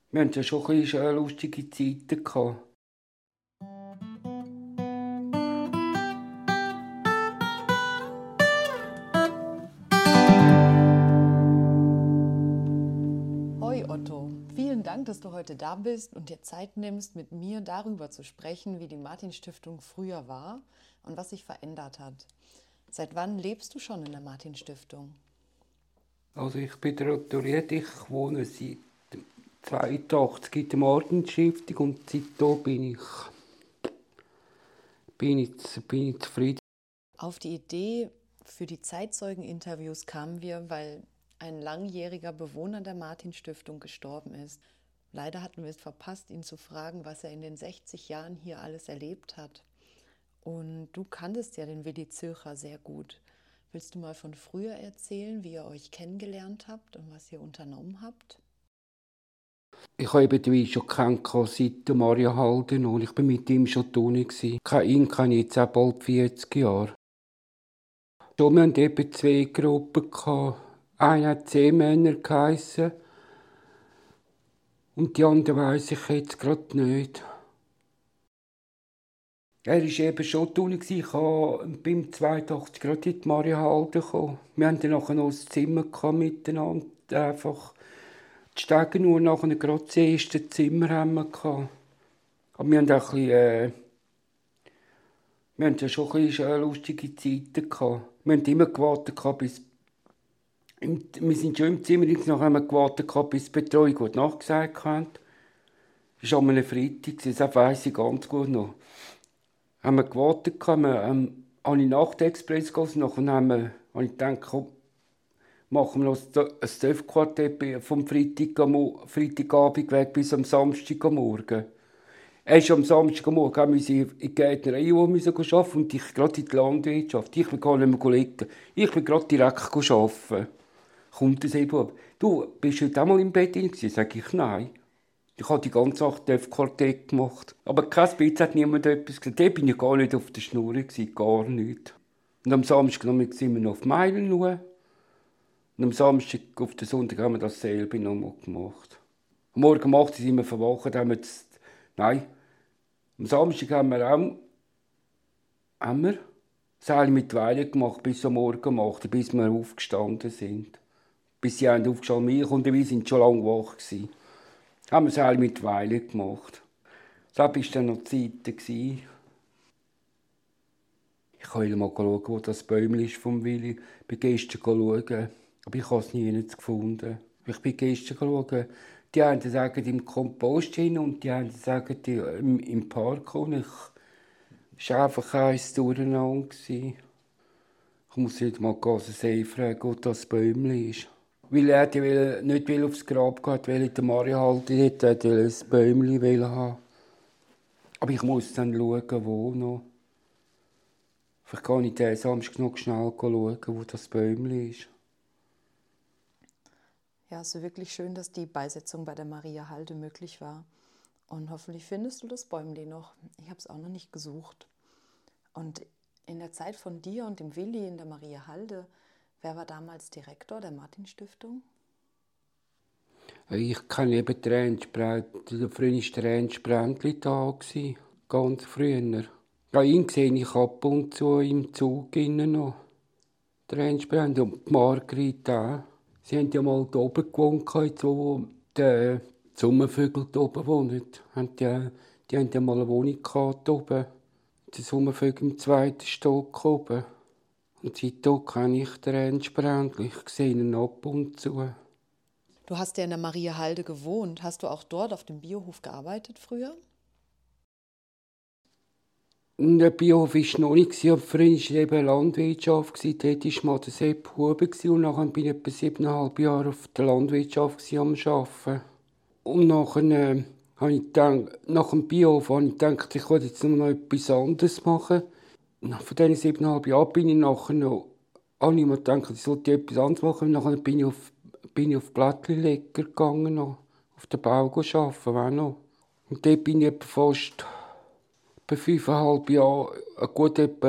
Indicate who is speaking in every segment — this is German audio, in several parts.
Speaker 1: Wir hatten ja schon ein bisschen lustige Zeiten gehabt.
Speaker 2: Hoi Otto, vielen Dank, dass du heute da bist und dir Zeit nimmst, mit mir darüber zu sprechen, wie die Martin-Stiftung früher war und was sich verändert hat. Seit wann lebst du schon in der Martin-Stiftung?
Speaker 1: Also ich bin doktoriert, ich wohne seit 82 in der Martin-Stiftung und seitdem bin ich zufrieden.
Speaker 2: Auf die Idee für die Zeitzeugeninterviews kamen wir, weil ein langjähriger Bewohner der Martin-Stiftung gestorben ist. Leider hatten wir es verpasst, ihn zu fragen, was er in den 60 Jahren hier alles erlebt hat. Und du kanntest ja den Willi Zilcher sehr gut. Willst du mal von früher erzählen, wie ihr euch kennengelernt habt und was ihr unternommen habt?
Speaker 1: Ich habe eben den Willi schon kennengelernt seit der Maria Halden und ich war mit ihm schon tun. Ihn kenne ich jetzt auch bald 40 Jahre. Schon, wir hatten eben zwei Gruppen. Eine hat Seemänner geheissen und die andere weiss ich jetzt gerade nicht. Er war eben schon tun. Ich kam beim 82 gerade in die Maria Halden gekommen. Wir hatten dann nachher noch ein Zimmer miteinander. Einfach die Stege nur nachher gerade das erste Zimmer haben wir gehabt. Aber wir haben auch ein bisschen, wir hatten ja schon ein bisschen lustige Zeiten gehabt. Wir haben immer gewartet bis wir sind schon im Zimmer, nachher haben wir gewartet bis die Betreuung gut nachgesagt hat. Das war an einem Freitag, das weiss ich ganz gut noch. Haben wir gewartet, habe ich Nachtexpress gelesen, nachher habe ich gedacht, komm, machen wir noch ein Töpfquartett vom Freitagabend weg bis am Samstagmorgen. Erst am Samstagmorgen musste ich in die Gärtnerei arbeiten und ich gerade in die Landwirtschaft. Ich bin gar nicht mehr liegen. Ich bin gerade direkt arbeiten. Kommt der Seebub. Du, bist du heute auch mal im Bett drin gewesen? Sag ich, nein. Ich habe die ganze Nacht Quartett gemacht. Aber kein Spitz hat niemand etwas gesagt. Da bin ich gar nicht auf der Schnur gewesen, gar nicht. Und am Samstag sind wir noch auf Meilen schauen. Und am Samstag, auf den Sonntag, haben wir dasselbe nochmal gemacht. Am Morgen um 8 Uhr sind wir verwacht, nein, am Samstag haben wir Seil mit Weilen gemacht, bis am Morgen um 8 Uhr, bis wir aufgestanden sind. Bis sie aufgestanden sind. Und wir sind schon lange wach gewesen. Haben wir Seil mit Weilen gemacht. Das war dann noch die Zeit. Ich kann mal schauen, wo das Bäumchen ist vom Willi. Ich bin gestern schauen, aber ich habe es nie gefunden. Ich bin gestern schauen. Die einen sagen im Kompost hin und die anderen sagen im Park. Und es war einfach eins durcheinander. Ich muss nicht mal sehen, fragen, wo das Bäumchen ist. Weil er nicht aufs Grab gehen weil er der Maria halt nicht ein Bäumchen haben. Aber ich muss dann schauen, wo noch. Vielleicht kann ich diesen Samstag noch schnell schauen, wo das Bäumchen ist.
Speaker 2: Ja, es ist wirklich schön, dass die Beisetzung bei der Maria Halde möglich war. Und hoffentlich findest du das Bäumchen noch. Ich habe es auch noch nicht gesucht. Und in der Zeit von dir und dem Willi in der Maria Halde, wer war damals Direktor der Martin-Stiftung?
Speaker 1: Ich kenne eben den Ernst Brändli. Früher war der Ernst Brändli da, ganz früher. Ja, ihn sehe ich ab und zu im Zug noch. Der Ernst Brändli und die Margrit auch. Sie haben ja mal hier oben gewohnt, jetzt, wo die Sommervögel hier oben wohnen. Die haben ja mal eine Wohnung gehabt, hier oben. Die Sommervögel im zweiten Stock oben. Und seitdem kenne ich den Ernst Brändli. Ich sehe ihn ab und zu.
Speaker 2: Du hast ja in der Maria Halde gewohnt. Hast du auch dort auf dem Biohof gearbeitet früher?
Speaker 1: Der Biohof war noch nicht, aber früher war eben Landwirtschaft. Dort war mal der Sepp Huber und nachher bin ich etwa 7,5 Jahre auf der Landwirtschaft am Arbeiten. Und nachher habe ich gedacht, nach dem Biohof habe ich gedacht, ich wollte jetzt noch etwas anderes machen. Und von diesen 7,5 Jahren bin ich nachher noch, habe ich mir gedacht, ich sollte etwas anderes machen. Und nachher bin ich auf Blättchenleger gegangen, noch, auf den Bau arbeiten, auch noch. Und dort bin ich etwa 5,5 Jahre,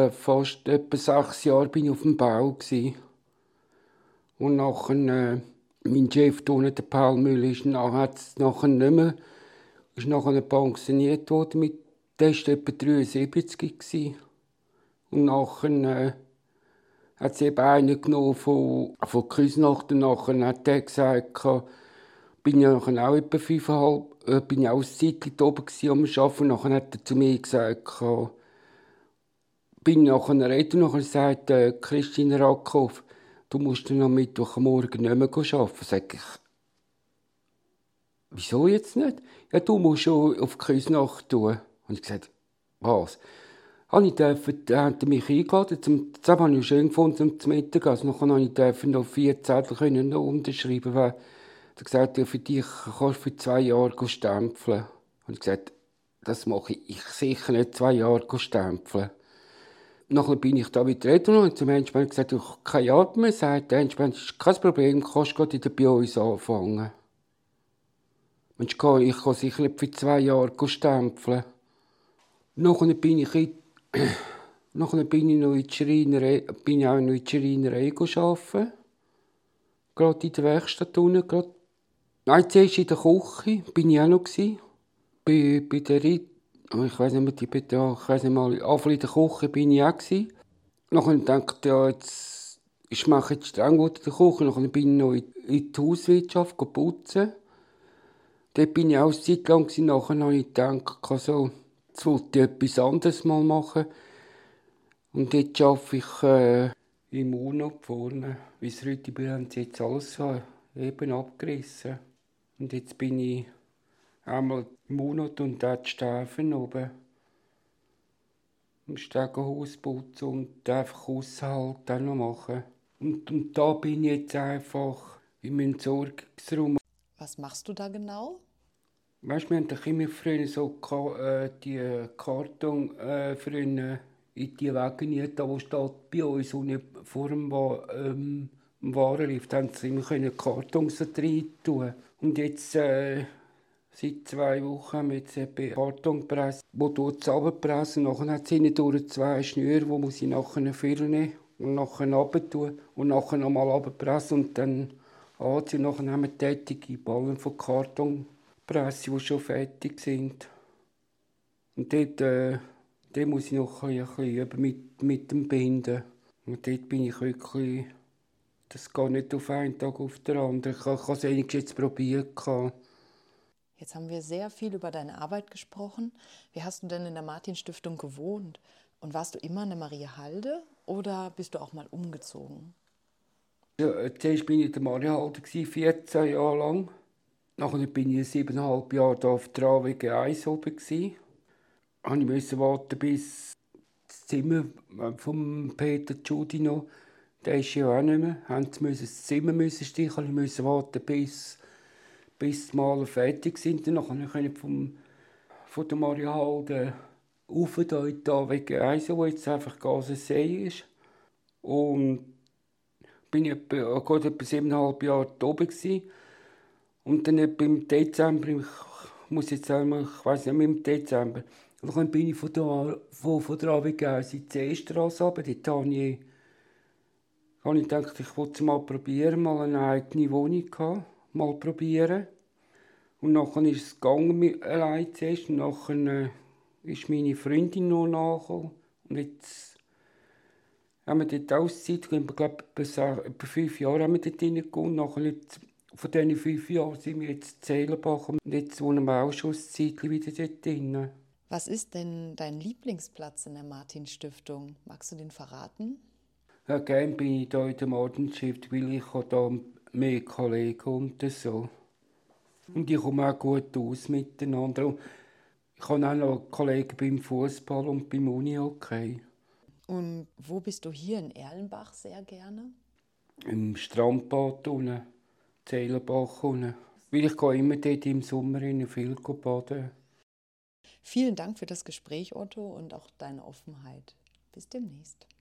Speaker 1: fast etwa 6 Jahre bin ich auf dem Bau gewesen. Und nachher Mein Chef, der Paul Müller, ist nachher nicht mehr, ist nachher pensioniert worden. Der war etwa 73 gewesen. Und nachher hat es eben einen genommen von Küsnacht. Und nachher hat der gesagt, bin ja nachher auch etwa 5,5, bin ja auch ein Zeitchen da oben am Arbeiten. Und nachher hat er zu mir gesagt, bin nachher reden. Und nachher sagt Christine Rackhoff, du musst dann am Mittwochmorgen nicht mehr arbeiten. Sag ich, wieso jetzt nicht? Ja, du musst schon auf Küsnacht tun. Und ich gesagt, was? Da haben mich eingeladen. Das habe ich schön gefunden, zum Mittag. Also nachher durfte ich noch 4 Zettel unterschreiben. Weil er gesagt hat, für dich kannst du für 2 Jahre stempeln. Und ich gesagt, das mache ich sicher nicht 2 Jahre stempeln. Nachher bin ich da wieder reden und zum Management gesagt, ich habe keine Arbeit mehr. Sagt der Management, das ist kein Problem, du kannst gerade wieder bei uns anfangen. Ich kann sicher nicht für 2 Jahre stempeln. Nachher bin ich noch in die Schreinerei, arbeiten. Gerade in der Werkstatt unten. Nein, zuerst in der Küche bin ich auch noch. Bei der ich weiss nicht mehr, Anfang in der Küche bin ich auch. Nachher dachte ich, ja, ich mache jetzt streng gut in der Küche. Nachher bin ich noch in die Hauswirtschaft putzen. Dort bin ich auch eine Zeit lang. Nachher habe ich gedacht, so, jetzt wollte ich etwas anderes mal machen. Und jetzt arbeite ich im UNO vorne. Wie es heute bin, haben sie jetzt alles eben abgerissen. Und jetzt bin ich einmal im UNO und dort die Stäfen oben. Im Stegenhaus putzen und einfach Haushalt auch noch machen. Und da bin ich jetzt einfach in meinem Entsorgungsraum.
Speaker 2: Was machst du da genau?
Speaker 1: Weißt du, wir haben doch immer früher so die Karton früher in die Wege da wo steht bei uns unten vor dem Warenlift, haben sie immer Kartons da rein tun. Und jetzt seit 2 Wochen haben wir jetzt eine Kartonpresse, wo tut es runterpressen. Nachher hat es hinten durch 2 Schnüre, die muss ich nachher füllen und nachher runter tun und nachher nochmal runterpressen und dann anziehen. Nachher haben wir tätige Ballen von Kartonpresse, die schon fertig sind. Und dort muss ich noch ein bisschen üben mit dem Binden. Und dort bin ich wirklich, das geht nicht auf einen Tag auf den anderen. Ich habe es eigentlich jetzt probiert.
Speaker 2: Jetzt haben wir sehr viel über deine Arbeit gesprochen. Wie hast du denn in der Martin-Stiftung gewohnt? Und warst du immer in der Mariahalde oder bist du auch mal umgezogen?
Speaker 1: Ja, zuerst war ich in der Mariahalde, 14 Jahre lang. Nachher bin ich 7,5 Jahre hier auf der AWG 1 oben. Ich musste warten, bis das Zimmer von Peter Giudino, der ist ja auch nicht mehr, das Zimmer streichen. Ich musste warten, bis die Maler fertig sind. Dann konnte ich von der Mariahalde rauf da in die AWG 1, wo jetzt einfach See ist. Und bin ich etwa 7,5 Jahre da oben gewesen. Und dann etwa im Dezember, ich muss jetzt sagen, ich weiss nicht mehr, im Dezember, dann bin ich von der AWG in die Seestrasse runter. Dort habe ich gedacht, ich wollte es mal probieren, mal eine eigene Wohnung haben, mal probieren. Und dann ist es gegangen, allein zuerst. Und dann ist meine Freundin noch nachgekommen. Und jetzt haben wir dort Auszeit, ich glaube, etwa 5 Jahre haben wir dort reingegangen. Von diesen 5 Jahren sind wir jetzt in Zählenbach und jetzt wohnen wir auch schon ein Zeitchen wieder dort drin.
Speaker 2: Was ist denn dein Lieblingsplatz in der Martin-Stiftung? Magst du den verraten?
Speaker 1: Ja, gerne bin ich hier in der Martin-Stiftung, weil ich habe da mehr Kollegen und so. Und ich komme auch gut aus miteinander. Ich habe auch noch Kollegen beim Fußball und beim Unihockey.
Speaker 2: Und wo bist du hier in Erlenbach sehr gerne?
Speaker 1: Im Strandbad unten, Zählenbach unten. Weil ich gehe immer dort im Sommer viel baden.
Speaker 2: Vielen Dank für das Gespräch, Otto, und auch deine Offenheit. Bis demnächst.